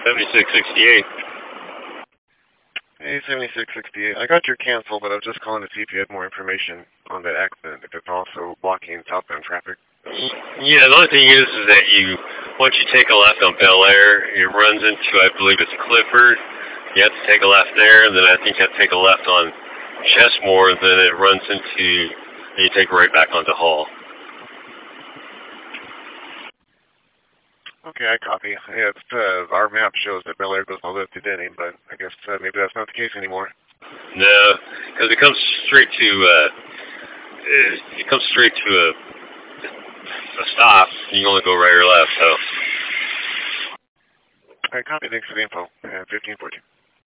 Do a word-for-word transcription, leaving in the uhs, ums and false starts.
seventy-six sixty-eight. Hey, seventy-six sixty-eight. I got your cancel, but I was just calling to see if you had more information on that accident, if it's also blocking southbound traffic. Yeah, the only thing is, is that you, once you take a left on Bel Air, it runs into, I believe it's Clifford. You have to take a left there, and then I think you have to take a left on Chesmore, and then it runs into, and you take right back onto Hall. Okay, I copy. Yeah, it's, uh, our map shows that Bel Air goes all the way up to Denny, but I guess uh, maybe that's not the case anymore. No, because it comes straight to, uh, it comes straight to a, a stop. You can only go right or left, so. All right, copy. Thanks for the info. Uh, fifteen fourteen.